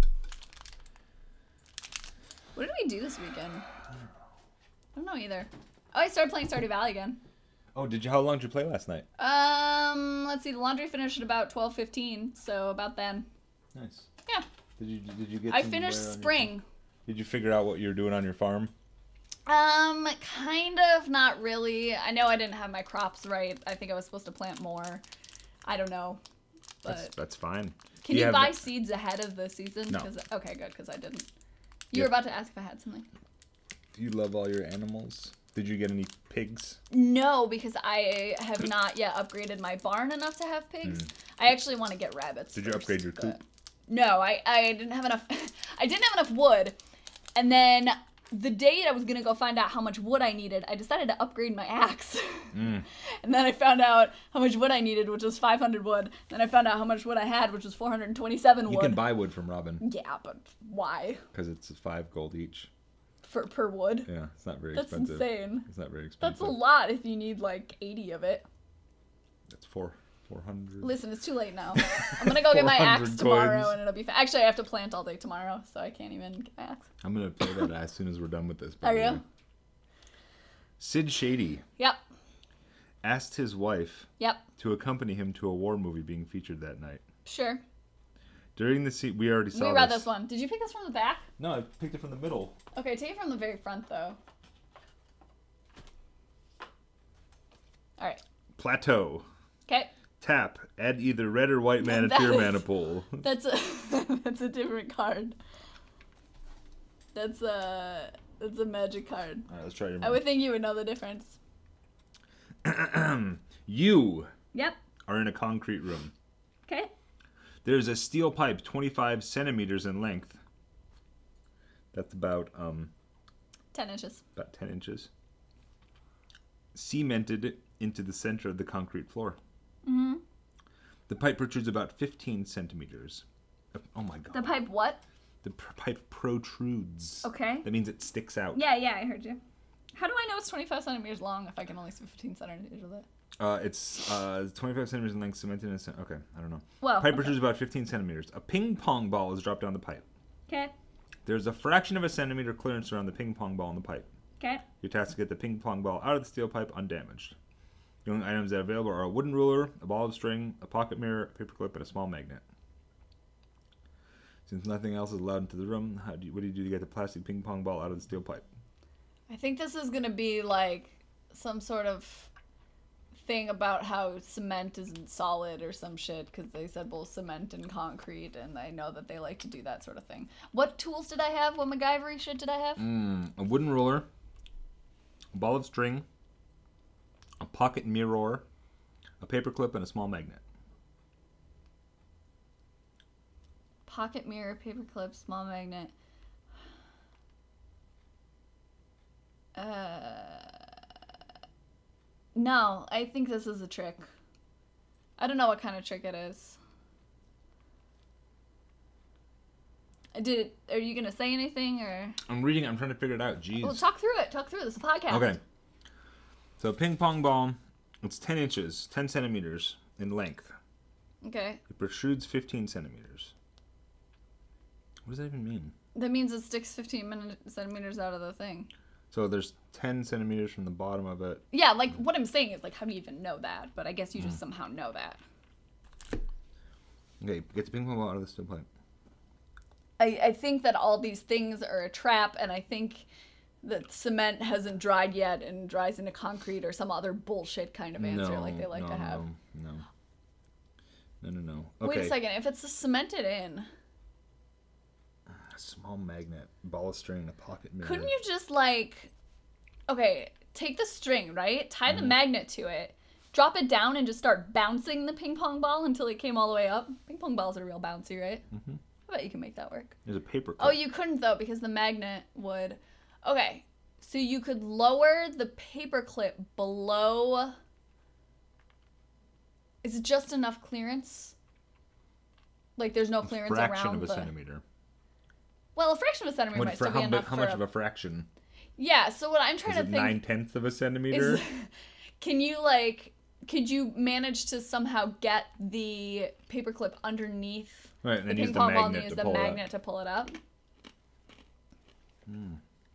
What did we do this weekend? I don't know either. Oh, I started playing Stardew Valley again. Oh, did you? How long did you play last night? Um, let's see. The laundry finished at about twelve fifteen, so about then. Nice. Yeah. Did you? Did you get? I somewhere finished on your spring. farm? Did you figure out what you were doing on your farm? Um, kind of, not really. I know I didn't have my crops right. I think I was supposed to plant more. I don't know. But That's that's fine. can Do you, have buy a- seeds ahead of the season? No. 'Cause- okay, good, because I didn't. You Yeah. were about to ask if I had something. Do you love all your animals? Did you get any pigs? No, because I have not yet upgraded my barn enough to have pigs. I actually want to get rabbits. Hmm. Did you first, upgrade your but- coop? No, I, I didn't have enough. I didn't have enough wood, and then the day I was gonna go find out how much wood I needed, I decided to upgrade my axe. Mm. And then I found out how much wood I needed, which was five hundred wood. Then I found out how much wood I had, which was four hundred twenty-seven wood. You can buy wood from Robin. Yeah, but why? Because it's five gold each. For per wood? Yeah, it's not very That's expensive. insane. It's not very expensive. That's a lot if you need like eighty of it. That's four. four hundred. Listen, it's too late now. I'm gonna go get my axe four hundred tomorrow, coins. and it'll be fa- actually I have to plant all day tomorrow, so I can't even get my axe. I'm going to play that as soon as we're done with this. Are you? you? Sid Shady Yep. asked his wife Yep. to accompany him to a war movie being featured that night. Sure. During the scene, we already saw we read this. this one. Did you pick this from the back? No, I picked it from the middle. Okay, take it from the very front though. All right. Plateau. Okay. Tap. Add either red or white mana That to your is- mana pool. That's a that's a different card. That's a that's a magic card. All right, let's try your I would think you would know the difference. You Yep. are in a concrete room. Okay. There's a steel pipe twenty-five centimeters in length. That's about um Ten inches. about ten inches. Cemented into the center of the concrete floor. Mm-hmm. The pipe protrudes about fifteen centimeters. Oh my god. The pipe what? The pr- pipe protrudes. Okay. That means it sticks out. Yeah, yeah, I heard you. How do I know it's twenty-five centimeters long if I can only see fifteen centimeters of it? Uh, it's uh, twenty-five centimeters in length, cemented in a cent- Okay, I don't know. Well, Pipe okay. protrudes about fifteen centimeters. A ping pong ball is dropped down the pipe. Okay. There's a fraction of a centimeter clearance around the ping pong ball in the pipe. Okay. Your task is to get the ping pong ball out of the steel pipe undamaged. The only items that are available are a wooden ruler, a ball of string, a pocket mirror, a paper clip, and a small magnet. Since nothing else is allowed into the room, how do you, what do you do to get the plastic ping pong ball out of the steel pipe? I think this is gonna be like some sort of thing about how cement isn't solid or some shit because they said both cement and concrete, and I know that they like to do that sort of thing. What tools did I have? What MacGyver shit did I have? Mm, a wooden ruler, a ball of string, a pocket mirror, a paper clip, and a small magnet. Pocket mirror, paper clip, small magnet. Uh, no, I think this is a trick. I don't know what kind of trick it is. I did it. Are you gonna say anything or? I'm reading it. I'm trying to figure it out. Jeez. Well, talk through it. Talk through it. This is a podcast. Okay. So a ping pong ball, it's ten inches, ten centimeters in length. Okay. It protrudes fifteen centimeters. What does that even mean? That means it sticks fifteen min- centimeters out of the thing. So there's ten centimeters from the bottom of it. Yeah, like what I'm saying is like, how do you even know that? But I guess you just Mm. somehow know that. Okay, get the ping pong ball out of the steel pipe. I, I think that all these things are a trap, and I think that cement hasn't dried yet and dries into concrete or some other bullshit kind of answer no, like they like no, to have. No, no, no, no. Okay. Wait a second. If it's cemented in, A small magnet, ball of string, a pocket mirror. couldn't you just like, okay, take the string, right? Tie the magnet to it, drop it down, and just start bouncing the ping pong ball until it came all the way up? Ping pong balls are real bouncy, right? Mm-hmm. I bet you can make that work. There's a paper clip. Oh, you couldn't though because the magnet would. Okay, so you could lower the paper clip below. Is it just enough clearance? Like there's no clearance fraction around of a the. centimeter. Well, a fraction of a centimeter What, might for still how, be big, enough how for much a- of a fraction? Yeah. So what I'm trying Is to it think nine tenths of a centimeter? is, can you like, could you manage to somehow get the paperclip underneath Right, and the then ping use the pong ball and magnet use to the pull it up. magnet to pull it up? Hmm.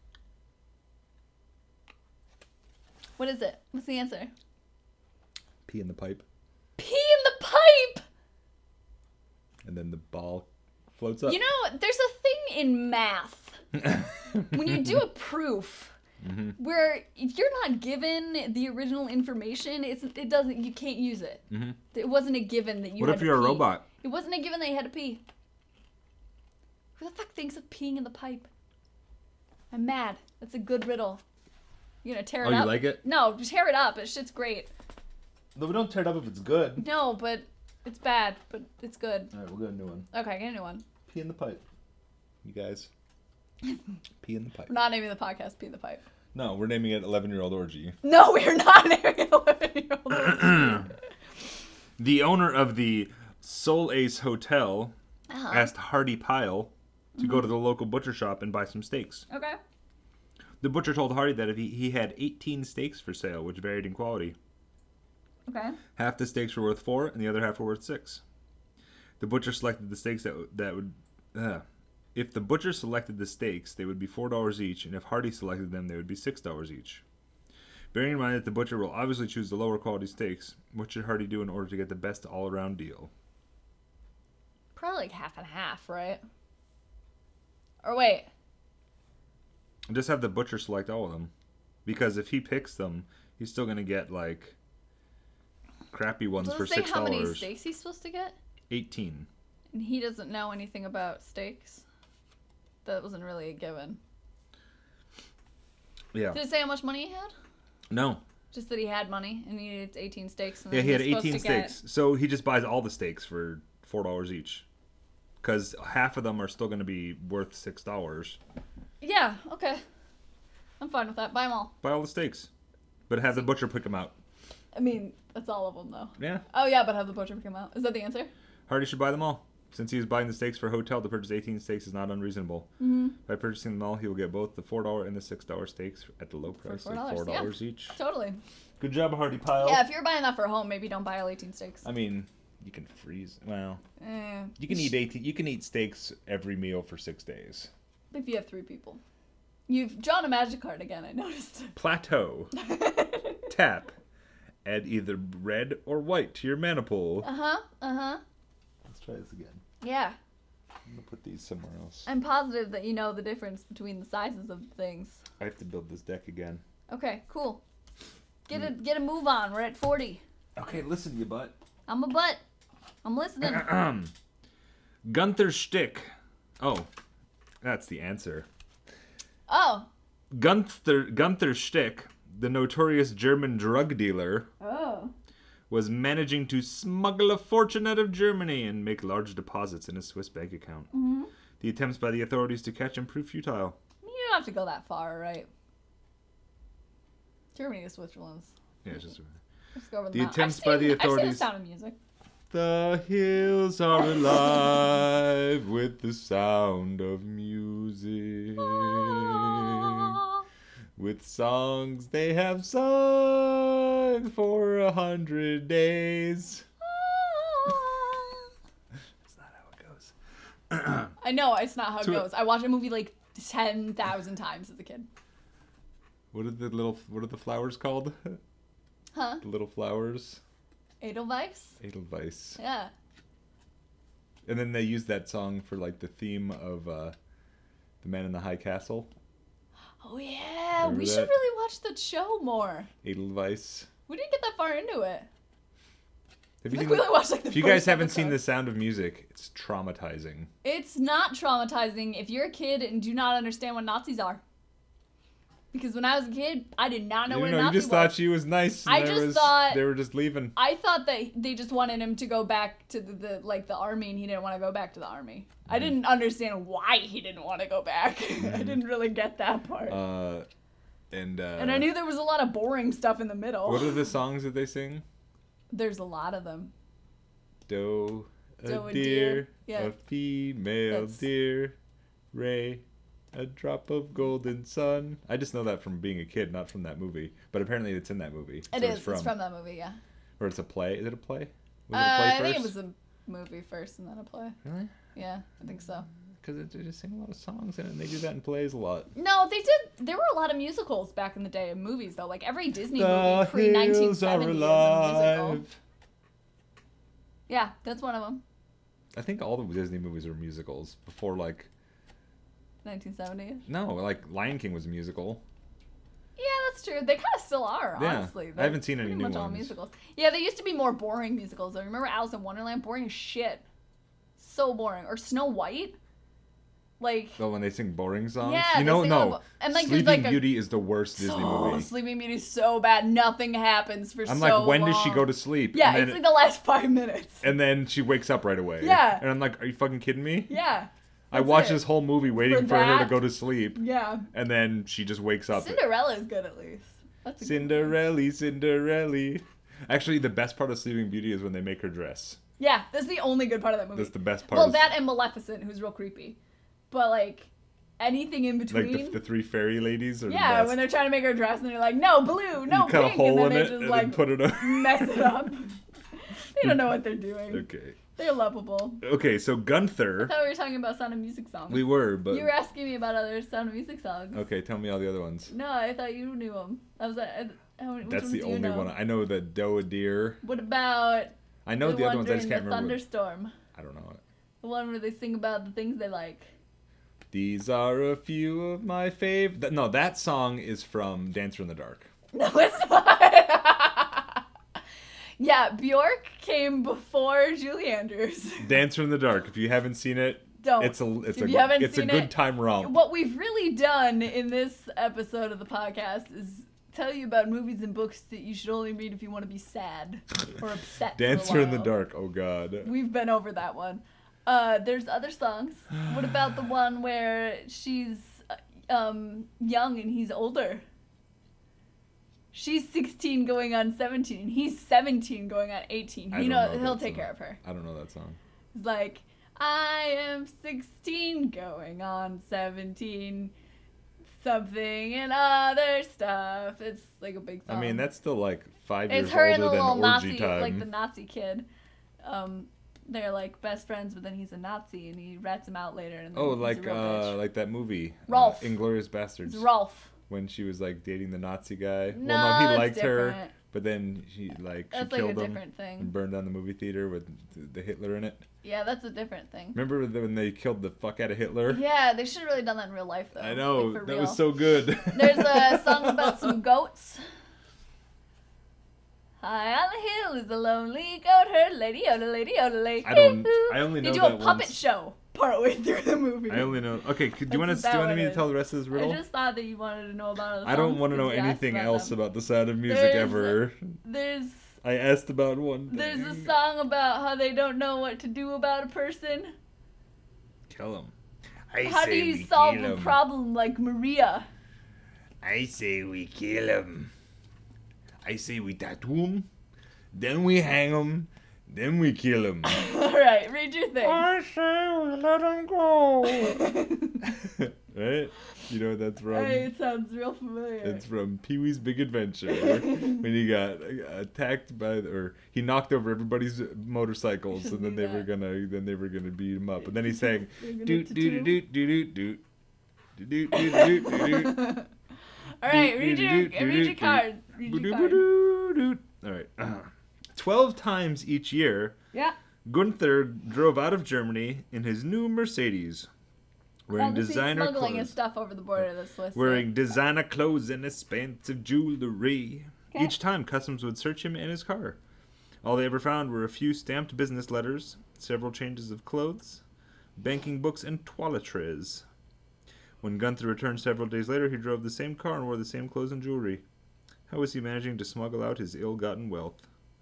What is it? What's the answer? Pee in the pipe, Pee in the pipe! and then the ball floats up. You know, there's a thing in math when you do a proof Mm-hmm. where if you're not given the original information, it's it doesn't you can't use it. Mm-hmm. It wasn't a given that you. What had if to you're a pee. robot? It wasn't a given that you had to pee. Who the fuck thinks of peeing in the pipe? I'm mad. That's a good riddle. You gonna tear it Oh, up? you like it? No, tear it up. It shit's great. No, we don't tear it up if it's good. No, but it's bad, but it's good. All right, we'll get a new one. Okay, get a new one. Pee in the pipe. You guys. Pee in the pipe. We're not naming the podcast Pee in the Pipe. No, we're naming it eleven-year-old orgy. No, we are not naming it eleven-year-old orgy. The owner of the Soul Ace Hotel Uh-huh. asked Hardy Pyle to Mm-hmm. go to the local butcher shop and buy some steaks. Okay. The butcher told Hardy that if he, he had eighteen steaks for sale, which varied in quality. Okay. Half the steaks were worth four, and the other half were worth six. The butcher selected the steaks that that would. Uh, if the butcher selected the steaks, they would be four dollars each, and if Hardy selected them, they would be six dollars each. Bearing in mind that the butcher will obviously choose the lower quality steaks, what should Hardy do in order to get the best all-around deal? Probably like half and half, right? Or wait. Just have the butcher select all of them, because if he picks them, he's still gonna get like crappy ones Does for it say six how many dollars. steaks he's supposed to get? Eighteen. And he doesn't know anything about steaks. That wasn't really a given. Yeah. Did it say how much money he had? No. Just that he had money and he needed eighteen steaks. And Yeah, then he had was supposed eighteen to get- steaks. So he just buys all the steaks for four dollars each. Because half of them are still going to be worth six dollars. Yeah, okay. I'm fine with that. Buy them all. Buy all the steaks. But have the butcher pick them out. I mean, that's all of them, though. Yeah. Oh, yeah, but have the butcher pick them out. Is that the answer? Hardy should buy them all. Since he is buying the steaks for a hotel, to purchase eighteen steaks is not unreasonable. Mm-hmm. By purchasing them all, he will get both the four dollars and the six dollars steaks at the low price of four dollars, four dollars yeah. each. Totally. Good job, Hardy Pyle. Yeah, if you're buying that for home, maybe don't buy all eighteen steaks. I mean, you can freeze. Well, Eh, you can eat eighteen. You can eat steaks every meal for six days. if you have three people. You've drawn a magic card again, I noticed. Plateau. Tap. Add either red or white to your mana pool. Uh-huh, uh-huh. Let's try this again. Yeah. I'm gonna put these somewhere else. I'm positive that you know the difference between the sizes of things. I have to build this deck again. Okay, cool. Get a get a move on. We're at forty. Okay, listen, you butt. I'm a butt. I'm listening. Gunther Stick. Oh, that's the answer. Oh. Gunther Gunther Stick, the notorious German drug dealer, Oh. was managing to smuggle a fortune out of Germany and make large deposits in a Swiss bank account. Mm-hmm. The attempts by the authorities to catch him proved futile. You don't have to go that far, right? Germany to Switzerland's. Yeah, it's just Just go over the, The mountain. attempts I've by the seen- I've seen authorities- The Sound of Music. The hills are alive with the sound of music. With songs they have sung for a hundred days. That's not how it goes. I know, it's not how it To- goes. I watched a movie like ten thousand times as a kid. What are the little what are the flowers called? Huh? The little flowers? Edelweiss? Edelweiss. Yeah. And then they use that song for like the theme of uh, The Man in the High Castle. Oh yeah, Remember we that? should really watch that show more. Edelweiss. We didn't get that far into it. Have I you think seen we only watched like the If you guys first haven't seen episode. The Sound of Music, it's traumatizing. It's not traumatizing if you're a kid and do not understand what Nazis are. Because when I was a kid, I did not know you what know, a you Nazi just was. thought she was nice. And I there just was, thought- they were just leaving. I thought that they just wanted him to go back to the, the like the army, and he didn't want to go back to the army. I didn't understand why he didn't want to go back. I didn't really get that part. Uh, and uh, and I knew there was a lot of boring stuff in the middle. What are the songs that they sing? There's a lot of them. Doe, a Doe, a deer, deer. Yeah. a female That's- deer, Ray, a drop of golden sun. I just know that from being a kid, not from that movie. But apparently it's in that movie. It So is. It's from. that movie, yeah. Or it's a play. Is it a play? Was Uh, it a play I first? think it was a movie first and then a play. Really? Yeah, I think so. Because they just sing a lot of songs in it, and they do that in plays a lot. No, they did. There were a lot of musicals back in the day in movies, though. Like every Disney movie The pre nineteen hills are seventy is a musical. alive. Yeah, that's one of them. I think all the Disney movies were musicals before, like, nineteen seventy. no, like Lion King was a musical. Yeah, that's true. They kind of still are, Yeah, honestly. I haven't seen any pretty new much all ones. musicals. Yeah, they used to be more boring musicals. Though. Remember Alice in Wonderland? Boring as shit. So boring. Or Snow White. Like, Oh, when they sing boring songs? Yeah, you they know, sing no. all the- and, like, there's, Sleeping like, a- Beauty is the worst Disney so, movie. Sleeping Beauty's so bad. Nothing happens for I'm so like, when does she long. go to sleep? Yeah, and then, it's like the last five minutes. and then she wakes up right away. Yeah. And I'm like, are you fucking kidding me? Yeah. I That's watched it. this whole movie waiting For for, her to that? go to sleep, Yeah. and then she just wakes up. Cinderella's good at least. That's a good one. Cinderella, Cinderella. Actually, the best part of Sleeping Beauty is when they make her dress. Yeah, that's the only good part of that movie. That's the best part. Well, of, that and Maleficent, who's real creepy. But like anything in between. like the, the three fairy ladies are yeah, the best. when they're trying to make her dress and they're like, no blue, no you cut a pink, hole and then in they it just and like then put it up. mess it up. They don't know what they're doing. Okay. They're lovable. Okay, so I Gunther. thought we were talking about Sound of Music songs. We were, but You were asking me about other Sound of Music songs. okay. Tell me all the other ones. No, I thought you knew them. I was like, I, I, which That's ones the do you only know? one I know. The Doe a Deer. What about I know the, the, one other ones. I during just the can't remember. what- thunderstorm? I don't know it. The one where they sing about the things they like. These are a few of my fav. Th- no, that song is from Dancer in the Dark. No, it's not. Yeah, Bjork came before Julie Andrews. Dancer in the Dark. If you haven't seen it, Don't. it's a it's If a you haven't it's a seen good it, time romp. What we've really done in this episode of the podcast is tell you about movies and books that you should only read if you want to be sad or upset. for a Dancer in the while. Dark. Oh God. We've been over that one. Uh, there's other songs. What about the one where she's uh, um, young and he's older? She's sixteen going on seventeen. He's seventeen going on eighteen. I You don't know, know he'll that take song. care of her. I don't know that song. It's like, I am sixteen going on seventeen. Something and other stuff. It's like a big song. I mean, that's still like five years It's her and the older than little orgy Nazi, time. like the Nazi kid. Um, they're like best friends, but then he's a Nazi and he rats him out later. And then oh, he's a like real uh, bitch. like that movie, Rolf. uh, Inglourious Bastards. It's Rolf. When she was like dating the Nazi guy. No, well, no, he it's liked her, different. but then she like That's she like a killed him different thing. and burned down the movie theater with the- the Hitler in it. Yeah, that's a different thing. Remember the- when they killed the fuck out of Hitler? Yeah, they should have really done that in real life though. I know, like, for that real. was so good. There's a song about some goats. High on the hill is a lonely goat herd, lady yoda, lady yoda, lady. I don't- I only know They do that a puppet once. show partway through the movie. I only know. Okay, could, do you want That's to? Do you what want that me one to tell is. the rest of this riddle? I just thought that you wanted to know about other I don't songs want to know because you asked anything about else them. about the Sound of Music There's- ever. There's I asked about one thing. there's a song about how they don't know what to do about a person. Kill him. I How do say you we solve kill a 'em. problem like Maria? I say we kill him. I say we tattoo him, then we hang him, then we kill him. All right, read your thing. I say we let him go. Right? You know what that's from? Hey, it sounds real familiar. It's from Pee Wee's Big Adventure when he got uh, attacked by the, or he knocked over everybody's motorcycles You and then should they do were that. gonna then they were gonna beat him up and then he sang You're gonna doot tattoo doot him? doot doot doot doot doot doot doot doot. All right, read your Doot, doot, read your doot, card. Read your card. Boo-doo-boo-doo-doot. All right. Uh, Twelve times each year, Yeah. Gunther drove out of Germany in his new Mercedes, wearing Obviously designer smuggling his clothes. stuff over the border. This Swiss. Wearing designer clothes and expensive jewelry. Okay. Each time, customs would search him and his car. All they ever found were a few stamped business letters, several changes of clothes, banking books, and toiletries. When Gunther returned several days later, he drove the same car and wore the same clothes and jewelry. How was he managing to smuggle out his ill-gotten wealth?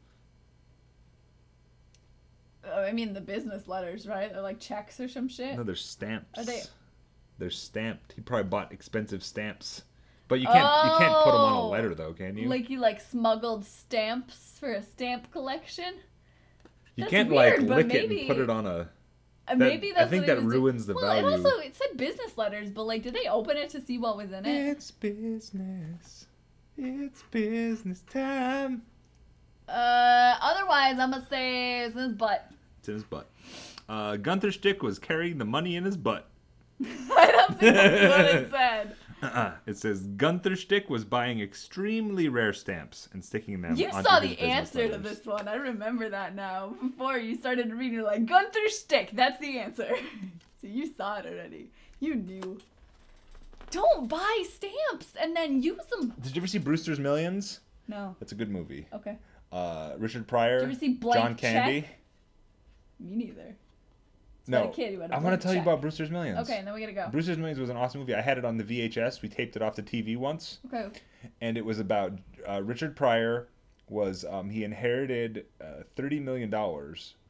Oh, I mean the business letters, right? They're like checks or some shit. No, they're stamps. Are they- They're stamped. He probably bought expensive stamps. But you can't you can't put them on a Oh. letter though, can you? Like he like smuggled stamps for a stamp collection. you that's can't weird, like but lick it maybe- and put it on a. Uh, That- maybe I that's think what he that was doing. ruins the well, value. it also it said business letters, but like, did they open it to see what was in it? It's business. It's business time. Uh, otherwise, I'm gonna say it's in his butt. It's in his butt. Uh, Gunther Stick was carrying the money in his butt. I don't think that's what it said. Uh-uh. It says Gunther Stick was buying extremely rare stamps and sticking them. You onto saw his the business answer to letters. this one. I remember that now. Before you started reading, you're like, Gunther Stick, that's the answer. So you saw it already. You knew. Don't buy stamps and then use them. Did you ever see Brewster's Millions? No. That's a good movie. Okay. Uh, Richard Pryor. Did you ever see Blank John Candy. Check? Me neither. It's No, about a kid who had a I want blank to tell you check. about Brewster's Millions. Okay, and then we gotta go. Brewster's Millions was an awesome movie. I had it on the V H S. We taped it off the T V once, Okay. and it was about uh, Richard Pryor. Was um, he inherited uh, thirty million dollars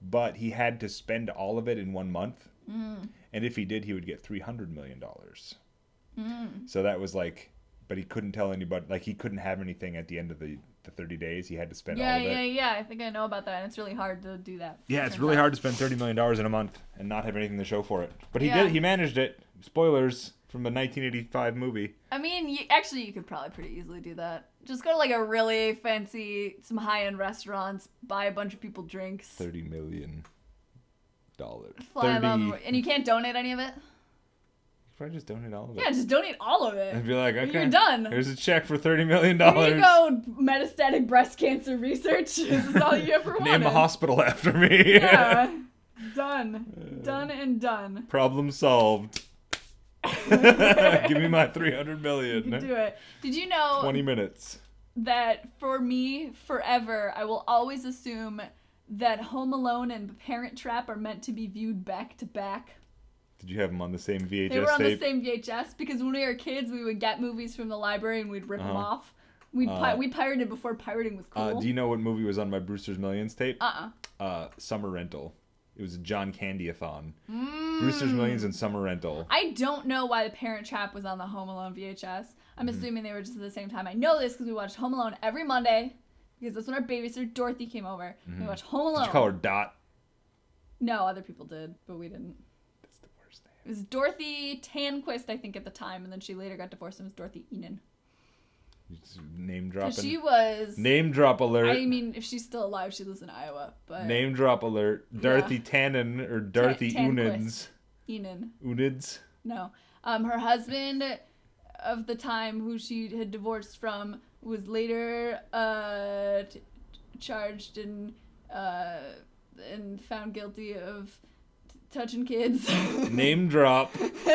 but he had to spend all of it in one month. Mm. And if he did, he would get three hundred million dollars. Mm. So that was like, but he couldn't tell anybody, like he couldn't have anything at the end of the, the thirty days. He had to spend Yeah, all of it. yeah, yeah. I think I know about that. And it's really hard to do that. Yeah, it's turns really out. hard to spend thirty million dollars in a month and not have anything to show for it. But he Yeah. did. He managed it. Spoilers from the nineteen eighty-five movie. I mean, you, actually, you could probably pretty easily do that. Just go to like a really fancy, some high-end restaurants, buy a bunch of people drinks, thirty million dollars. fly thirty. them, and you can't donate any of it. Probably just donate all of it. Yeah, just donate all of it. And be like, okay, You're done. Here's a check for thirty million Here dollars. you go, metastatic breast cancer research. This is all you ever wanted. Name a hospital after me. Yeah, done, done and done. Problem solved. Give me my three hundred You million. can do it. Did you know twenty minutes. that for me, forever, I will always assume that Home Alone and The Parent Trap are meant to be viewed back to back? Did you have them on the same V H S They were on tape? the same V H S because when we were kids, we would get movies from the library and we'd rip them Uh-huh. off. We'd pi- Uh, we pirated before pirating was cool. Uh, do you know what movie was on my Brewster's Millions tape? Uh-uh. Uh, Summer Rental. It was a John Candy-a-thon. Mm. Brewster's Millions and Summer Rental. I don't know why The Parent Trap was on the Home Alone V H S. I'm Mm-hmm. assuming they were just at the same time. I know this because we watched Home Alone every Monday because that's when our babysitter Dorothy came over. We watched Home Alone. Mm-hmm. Did you call her Dot? No, other people did, but we didn't. That's the worst name. It was Dorothy Tanquist, I think, at the time, and then she later got divorced and was Dorothy Enon. Just name Because dropping. she was... Name drop alert. I mean, if she's still alive, she lives in Iowa, but... Name drop alert. Dorothy Tannen or Dorothy Tan- Unids. Enon. Unids. No. Um, her husband of the time, who she had divorced from, was later uh, t- charged and uh, and found guilty of t- touching kids. Name drop.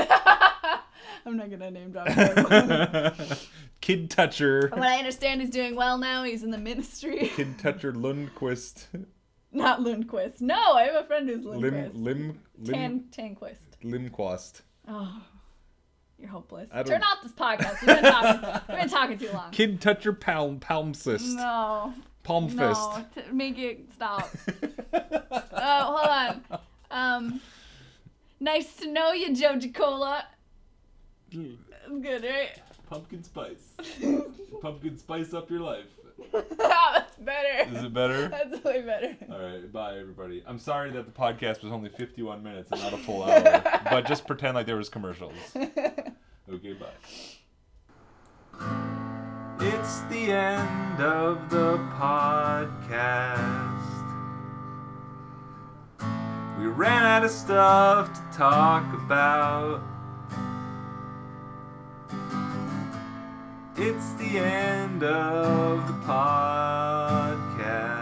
I'm not gonna name drop him. Kid Toucher. What I understand, he's doing well now. He's in the ministry. Kid Toucher Lundquist. Not Lundquist. No, I have a friend who's Lim Lundquist. Lim Lim Tan Tanquist. Limquast. Oh, you're hopeless. I don't- Turn off this podcast. We've been talking. We've been talking too long. Kid Toucher Palm Palmfist. No. Palm fist. No, t- make it stop. Oh, hold on. Um, nice to know you, Joji Cola. That's good, right? Pumpkin spice. Pumpkin spice up your life. That's better. Is it better? That's way better. All right, bye everybody. I'm sorry that the podcast was only fifty-one minutes and not a full hour, but just pretend like there was commercials. Okay, bye. It's the end of the podcast. We ran out of stuff to talk about. It's the end of the podcast.